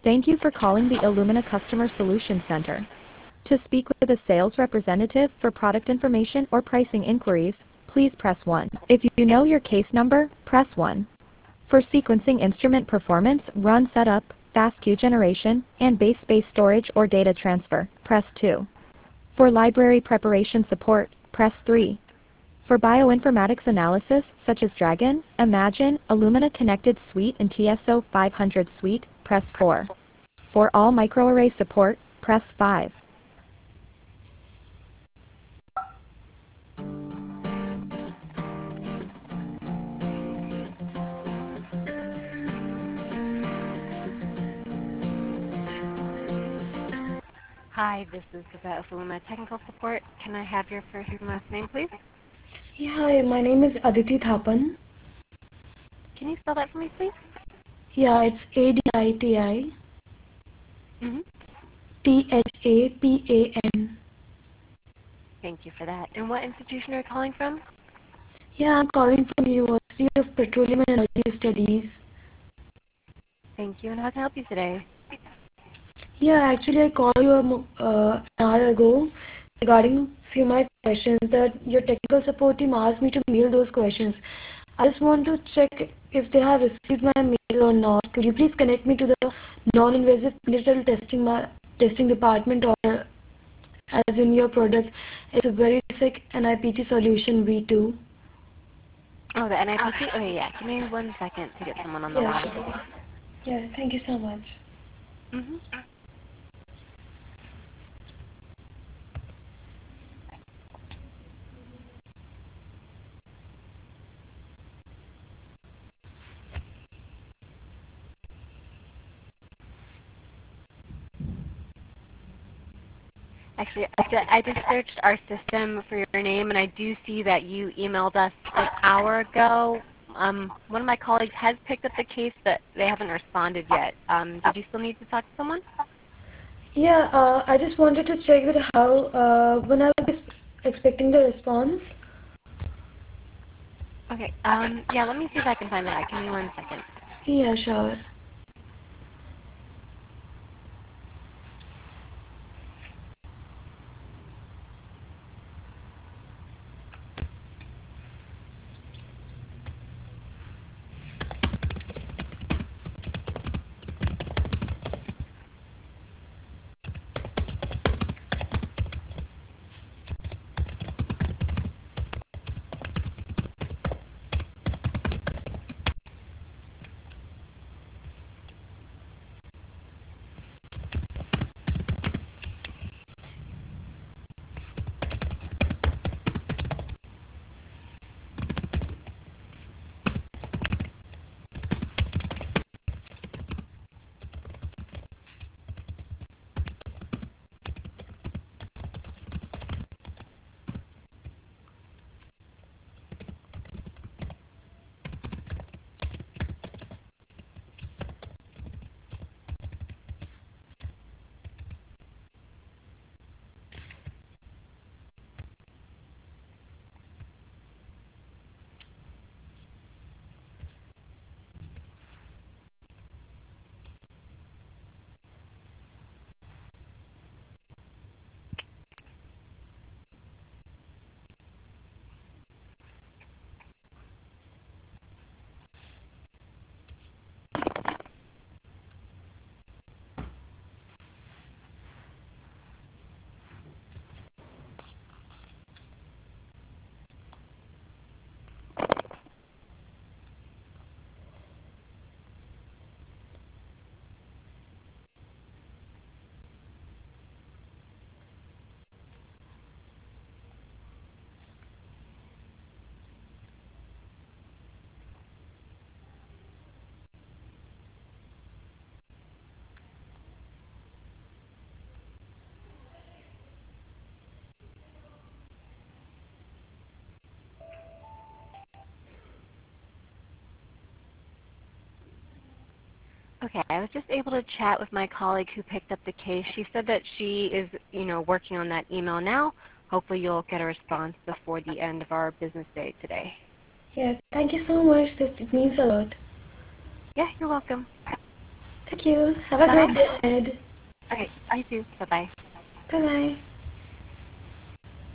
Thank you for calling the Illumina Customer Solutions Center. To speak with a sales representative for product information or pricing inquiries, please press 1. If you know your case number, press 1. For sequencing instrument performance, run setup, fast queue generation, and base space storage or data transfer, press 2. For library preparation support, press 3. For bioinformatics analysis, such as Dragon, Imagine, Illumina Connected Suite and TSO 500 Suite, press 4. For all microarray support, press 5. Hi, this is Gazette of Illumina Technical Support. Can I have your first and last name, please? Yeah, hi, my name is Aditi Thapan. Can you spell that for me, please? Yeah, it's ADITI Mm-hmm. THAPAN. Thank you for that. And what institution are you calling from? Yeah, I'm calling from the University of Petroleum and Energy Studies. Thank you, and how can I help you today? Yeah, actually I called you an hour ago regarding few of my questions that your technical support team asked me to mail those questions. I just want to check if they have received my mail or not. Could you please connect me to the non-invasive prenatal testing department, or as in your product, it's a very sick NIPT solution V2. Oh, the NIPT? Okay, yeah. Give me 1 second to get someone on the Yeah, line. sure. Yeah, thank you so much. Mm-hmm. Actually, I just searched our system for your name, and I do see that you emailed us an hour ago. One of my colleagues has picked up the case, but they haven't responded yet. Did you still need to talk to someone? Yeah, I just wanted to check that when I was expecting the response. Okay, yeah, let me see if I can find that. Give me 1 second. Yeah, sure. Okay, I was just able to chat with my colleague who picked up the case. She said that she is, working on that email now. Hopefully you'll get a response before the end of our business day today. Yeah, thank you so much. It means a lot. Yeah, you're welcome. Thank you. Have a Bye. great day ahead. Okay, I do. Bye-bye. Bye-bye.